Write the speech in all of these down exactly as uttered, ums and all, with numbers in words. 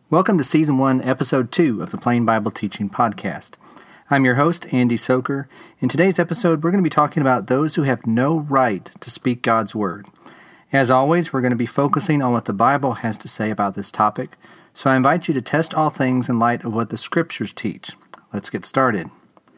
Welcome to Season one, Episode two of the Plain Bible Teaching Podcast. I'm your host, Andy Soker. In today's episode, we're going to be talking about those who have no right to speak God's Word. As always, we're going to be focusing on what the Bible has to say about this topic, so I invite you to test all things in light of what the Scriptures teach. Let's get started.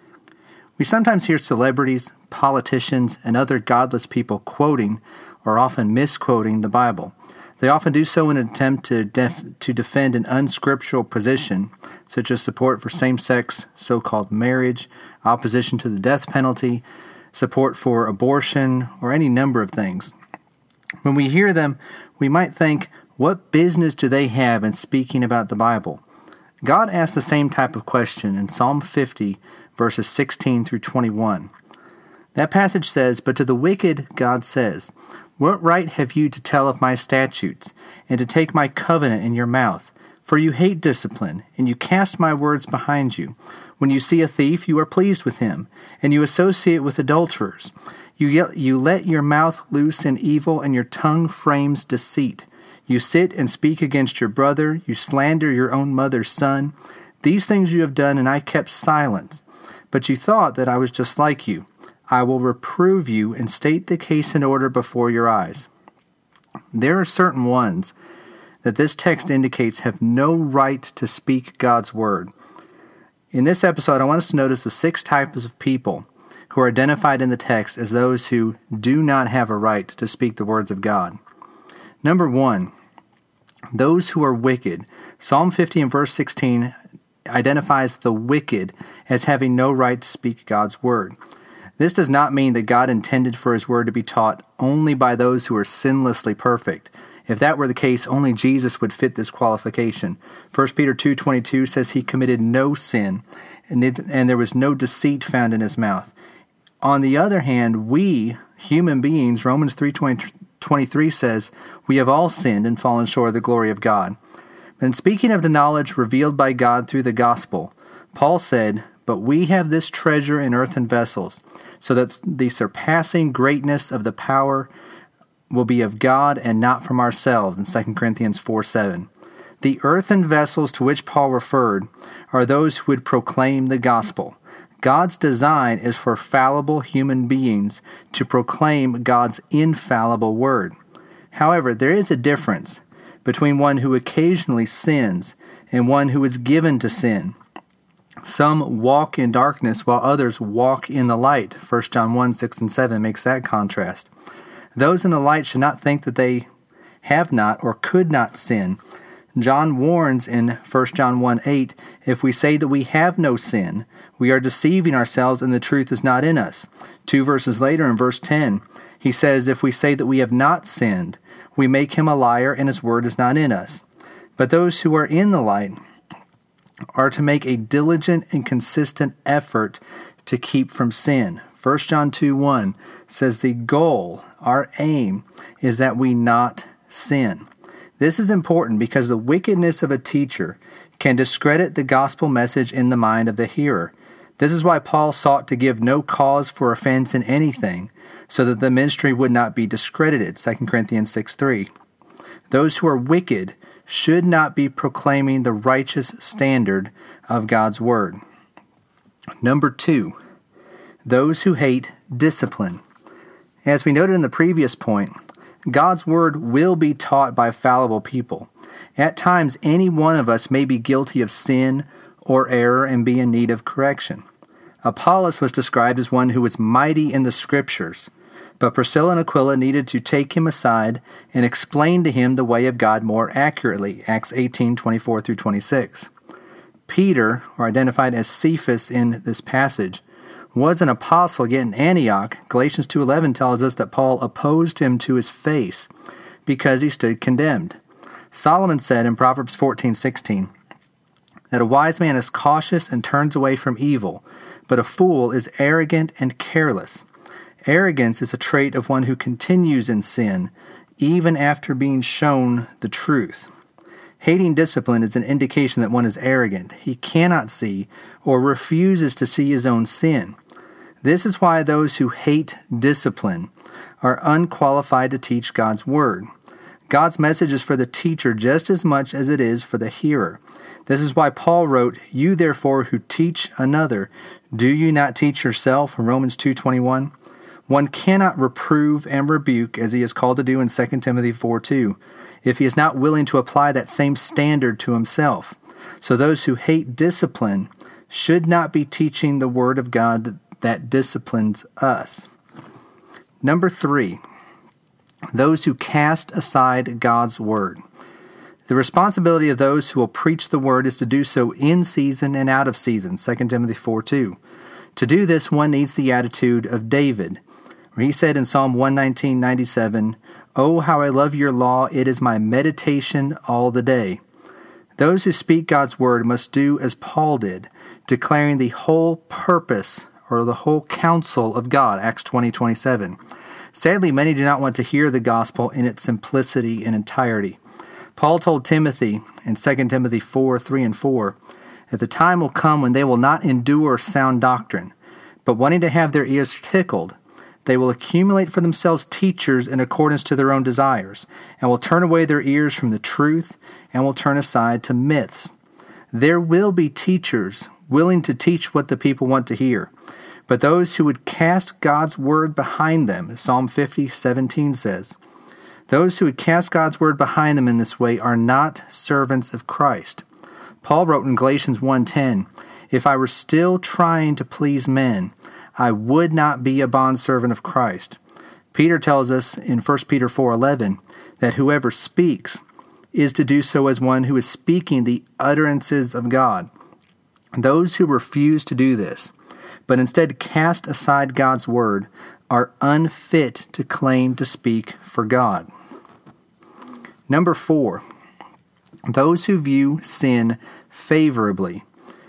We sometimes hear celebrities, politicians, and other godless people quoting or often misquoting the Bible. They often do so in an attempt to def- to defend an unscriptural position, such as support for same-sex so-called marriage, opposition to the death penalty, support for abortion, or any number of things. When we hear them, we might think, what business do they have in speaking about the Bible? God asked the same type of question in Psalm fifty, verses sixteen through twenty-one. That passage says, "But to the wicked God says, What right have you to tell of my statutes, and to take my covenant in your mouth? For you hate discipline, and you cast my words behind you. When you see a thief, you are pleased with him, and you associate with adulterers. You, ye- you let your mouth loose in evil, and your tongue frames deceit. You sit and speak against your brother, you slander your own mother's son. These things you have done, and I kept silence. But you thought that I was just like you. I will reprove you and state the case in order before your eyes." There are certain ones that this text indicates have no right to speak God's word. In this episode, I want us to notice the six types of people who are identified in the text as those who do not have a right to speak the words of God. Number one, those who are wicked. Psalm fifty and verse sixteen identifies the wicked as having no right to speak God's word. This does not mean that God intended for His Word to be taught only by those who are sinlessly perfect. If that were the case, only Jesus would fit this qualification. First Peter two twenty-two says He committed no sin, and, it, and there was no deceit found in His mouth. On the other hand, we, human beings, Romans three twenty-three says, we have all sinned and fallen short of the glory of God. And speaking of the knowledge revealed by God through the gospel, Paul said, "But we have this treasure in earthen vessels, so that the surpassing greatness of the power will be of God and not from ourselves," in Second Corinthians four seven. The earthen vessels to which Paul referred are those who would proclaim the gospel. God's design is for fallible human beings to proclaim God's infallible word. However, there is a difference between one who occasionally sins and one who is given to sin. Some walk in darkness while others walk in the light. First John one, six and seven makes that contrast. Those in the light should not think that they have not or could not sin. John warns in First John one, eight, "If we say that we have no sin, we are deceiving ourselves and the truth is not in us." Two verses later in verse ten, he says, "If we say that we have not sinned, we make him a liar and his word is not in us." But those who are in the light are to make a diligent and consistent effort to keep from sin. First John two one says the goal, our aim, is that we not sin. This is important because the wickedness of a teacher can discredit the gospel message in the mind of the hearer. This is why Paul sought to give no cause for offense in anything, so that the ministry would not be discredited, Second Corinthians six three. Those who are wicked should not be proclaiming the righteous standard of God's word. Number two, those who hate discipline. As we noted in the previous point, God's word will be taught by fallible people. At times, any one of us may be guilty of sin or error and be in need of correction. Apollos was described as one who was mighty in the Scriptures, but Priscilla and Aquila needed to take him aside and explain to him the way of God more accurately, Acts eighteen, twenty-four through twenty-six. Peter, or identified as Cephas in this passage, was an apostle, yet in Antioch, Galatians two eleven tells us that Paul opposed him to his face because he stood condemned. Solomon said in Proverbs fourteen sixteen that a wise man is cautious and turns away from evil, but a fool is arrogant and careless. Arrogance is a trait of one who continues in sin, even after being shown the truth. Hating discipline is an indication that one is arrogant. He cannot see or refuses to see his own sin. This is why those who hate discipline are unqualified to teach God's word. God's message is for the teacher just as much as it is for the hearer. This is why Paul wrote, "You therefore who teach another, do you not teach yourself?" in Romans two twenty-one. One cannot reprove and rebuke as he is called to do in Second Timothy four two, if he is not willing to apply that same standard to himself. So those who hate discipline should not be teaching the word of God that disciplines us. Number three, those who cast aside God's word. The responsibility of those who will preach the word is to do so in season and out of season, Second Timothy four two. To do this, one needs the attitude of David, where he said in Psalm one nineteen ninety-seven, "Oh, how I love your law, it is my meditation all the day." Those who speak God's word must do as Paul did, declaring the whole purpose or the whole counsel of God, Acts twenty twenty-seven. Sadly, many do not want to hear the gospel in its simplicity and entirety. Paul told Timothy in Second Timothy four three and four, "That the time will come when they will not endure sound doctrine, but wanting to have their ears tickled, they will accumulate for themselves teachers in accordance to their own desires, and will turn away their ears from the truth, and will turn aside to myths." There will be teachers willing to teach what the people want to hear, but those who would cast God's word behind them, as Psalm fifty seventeen says, those who would cast God's word behind them in this way are not servants of Christ. Paul wrote in Galatians one ten, "If I were still trying to please men, I would not be a bondservant of Christ." Peter tells us in First Peter four eleven that whoever speaks is to do so as one who is speaking the utterances of God. Those who refuse to do this, but instead cast aside God's word, are unfit to claim to speak for God. Number four, those who view sin favorably.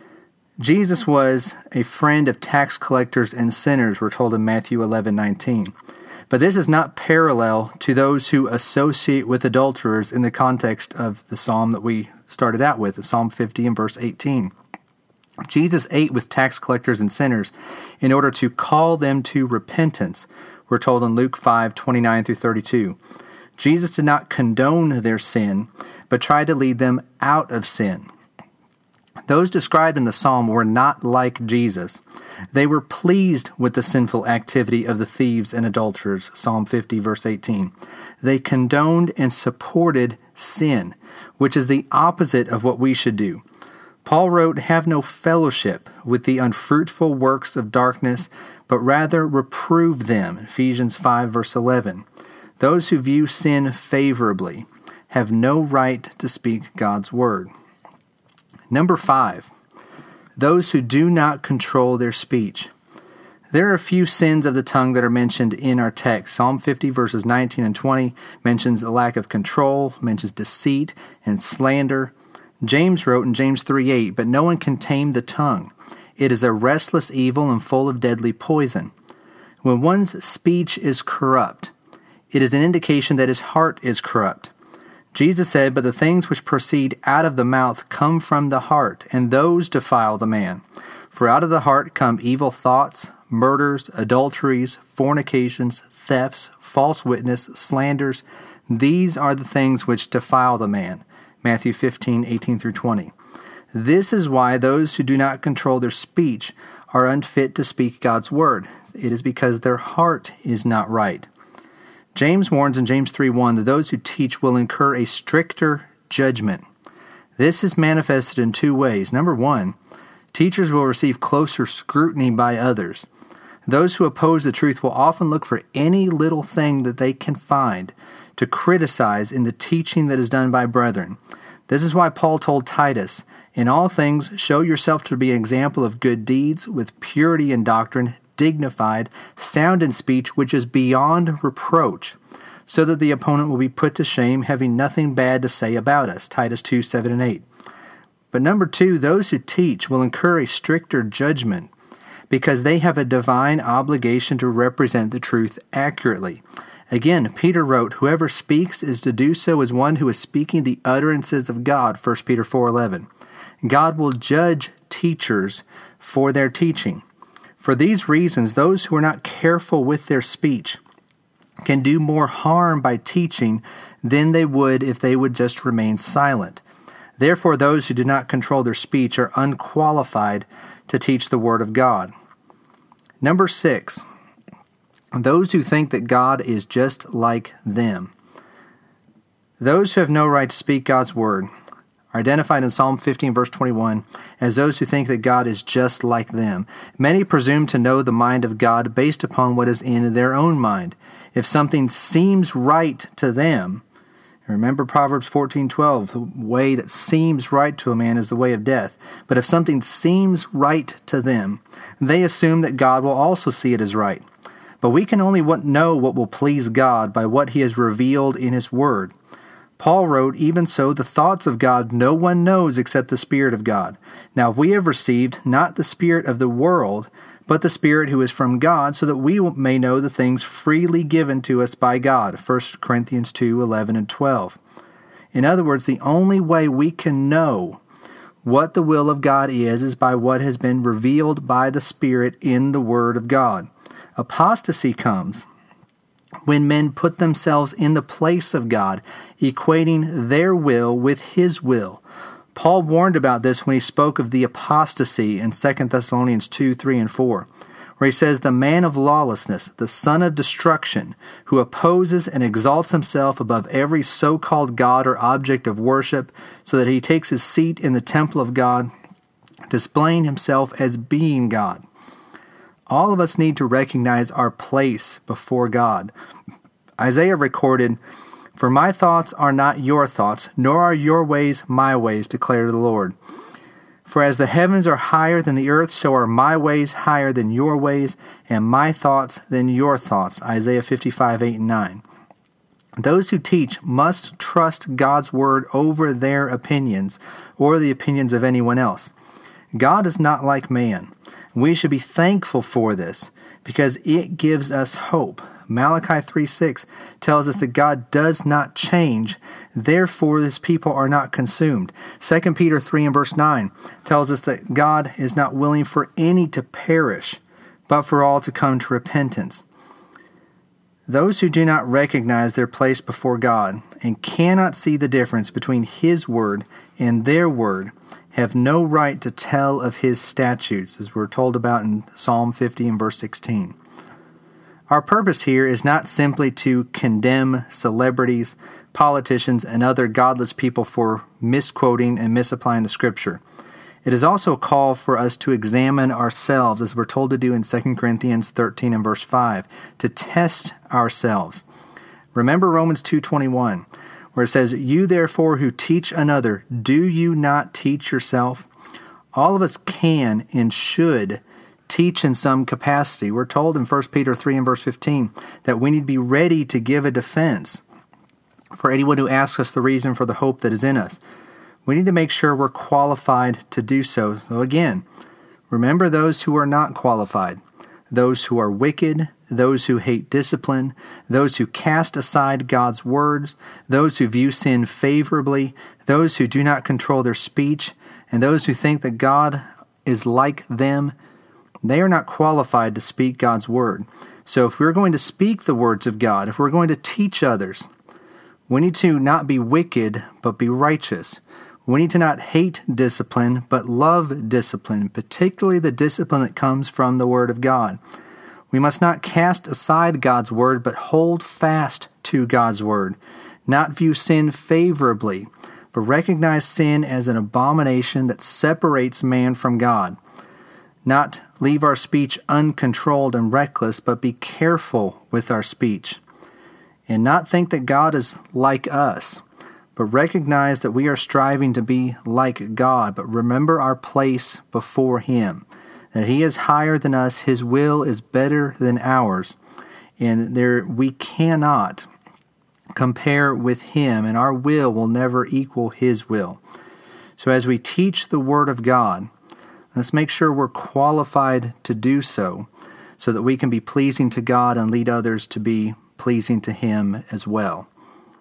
Jesus was a friend of tax collectors and sinners, we're told in Matthew eleven nineteen. But this is not parallel to those who associate with adulterers in the context of the psalm that we started out with, Psalm fifty and verse eighteen. Jesus ate with tax collectors and sinners in order to call them to repentance, we're told in Luke five twenty-nine through thirty-two. Jesus did not condone their sin, but tried to lead them out of sin. Those described in the psalm were not like Jesus. They were pleased with the sinful activity of the thieves and adulterers, Psalm fifty, verse eighteen. They condoned and supported sin, which is the opposite of what we should do. Paul wrote, "Have no fellowship with the unfruitful works of darkness, but rather reprove them," Ephesians five, verse eleven. Those who view sin favorably have no right to speak God's word. Number five, those who do not control their speech. There are a few sins of the tongue that are mentioned in our text. Psalm fifty, verses nineteen and twenty mentions a lack of control, mentions deceit and slander. James wrote in James three eight, "But no one can tame the tongue. It is a restless evil and full of deadly poison." When one's speech is corrupt, it is an indication that his heart is corrupt. Jesus said, "But the things which proceed out of the mouth come from the heart, and those defile the man. For out of the heart come evil thoughts, murders, adulteries, fornications, thefts, false witness, slanders. These are the things which defile the man." Matthew fifteen eighteen through twenty. This is why those who do not control their speech are unfit to speak God's word. It is because their heart is not right. James warns in James three one that those who teach will incur a stricter judgment. This is manifested in two ways. Number one, teachers will receive closer scrutiny by others. Those who oppose the truth will often look for any little thing that they can find to criticize in the teaching that is done by brethren. This is why Paul told Titus, "In all things show yourself to be an example of good deeds, with purity in doctrine, dignified, sound in speech, which is beyond reproach, so that the opponent will be put to shame, having nothing bad to say about us." Titus two seven and eight. But number two, those who teach will incur a stricter judgment because they have a divine obligation to represent the truth accurately. Again, Peter wrote, "Whoever speaks is to do so as one who is speaking the utterances of God," First Peter four eleven. God will judge teachers for their teaching. For these reasons, those who are not careful with their speech can do more harm by teaching than they would if they would just remain silent. Therefore, those who do not control their speech are unqualified to teach the Word of God. Number six, those who think that God is just like them. Those who have no right to speak God's Word are identified in Psalm fifteen, verse twenty-one, as those who think that God is just like them. Many presume to know the mind of God based upon what is in their own mind. If something seems right to them, remember Proverbs fourteen twelve, the way that seems right to a man is the way of death. But if something seems right to them, they assume that God will also see it as right. But we can only know what will please God by what He has revealed in His Word. Paul wrote, "Even so, the thoughts of God no one knows except the Spirit of God. Now we have received not the spirit of the world, but the Spirit who is from God, so that we may know the things freely given to us by God." First Corinthians two, eleven and twelve. In other words, the only way we can know what the will of God is, is by what has been revealed by the Spirit in the Word of God. Apostasy comes when men put themselves in the place of God, equating their will with His will. Paul warned about this when he spoke of the apostasy in Second Thessalonians two, three, and four, where he says, "The man of lawlessness, the son of destruction, who opposes and exalts himself above every so-called God or object of worship, so that he takes his seat in the temple of God, displaying himself as being God." All of us need to recognize our place before God. Isaiah recorded, "For my thoughts are not your thoughts, nor are your ways my ways, declared the Lord. For as the heavens are higher than the earth, so are my ways higher than your ways, and my thoughts than your thoughts." Isaiah fifty-five, eight and nine. Those who teach must trust God's Word over their opinions or the opinions of anyone else. God is not like man. We should be thankful for this because it gives us hope. Malachi three six tells us that God does not change, therefore His people are not consumed. Second Peter three and verse nine tells us that God is not willing for any to perish, but for all to come to repentance. Those who do not recognize their place before God and cannot see the difference between His Word and their word have no right to tell of His statutes, as we're told about in Psalm fifty and verse sixteen. Our purpose here is not simply to condemn celebrities, politicians, and other godless people for misquoting and misapplying the Scripture. It is also a call for us to examine ourselves, as we're told to do in Second Corinthians thirteen and verse five, to test ourselves. Remember Romans two twenty-one, where it says, "You therefore who teach another, do you not teach yourself?" All of us can and should teach in some capacity. We're told in First Peter three and verse fifteen that we need to be ready to give a defense for anyone who asks us the reason for the hope that is in us. We need to make sure we're qualified to do so. So again, remember those who are not qualified, those who are wicked, those who hate discipline, those who cast aside God's words, those who view sin favorably, those who do not control their speech, and those who think that God is like them. They are not qualified to speak God's word. So if we're going to speak the words of God, if we're going to teach others, we need to not be wicked, but be righteous. We need to not hate discipline, but love discipline, particularly the discipline that comes from the Word of God. We must not cast aside God's Word, but hold fast to God's Word. Not view sin favorably, but recognize sin as an abomination that separates man from God. Not leave our speech uncontrolled and reckless, but be careful with our speech. And not think that God is like us, but recognize that we are striving to be like God, but remember our place before Him, that He is higher than us, His will is better than ours, and there we cannot compare with Him, and our will will never equal His will. So as we teach the Word of God, let's make sure we're qualified to do so, so that we can be pleasing to God and lead others to be pleasing to Him as well.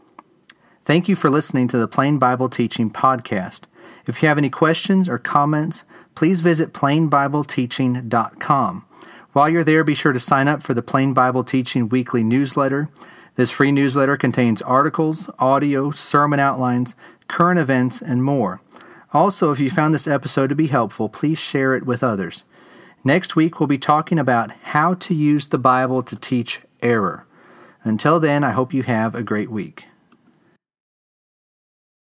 Thank you for listening to the Plain Bible Teaching Podcast. If you have any questions or comments, please visit plain bible teaching dot com. While you're there, be sure to sign up for the Plain Bible Teaching weekly newsletter. This free newsletter contains articles, audio, sermon outlines, current events, and more. Also, if you found this episode to be helpful, please share it with others. Next week, we'll be talking about how to use the Bible to teach error. Until then, I hope you have a great week.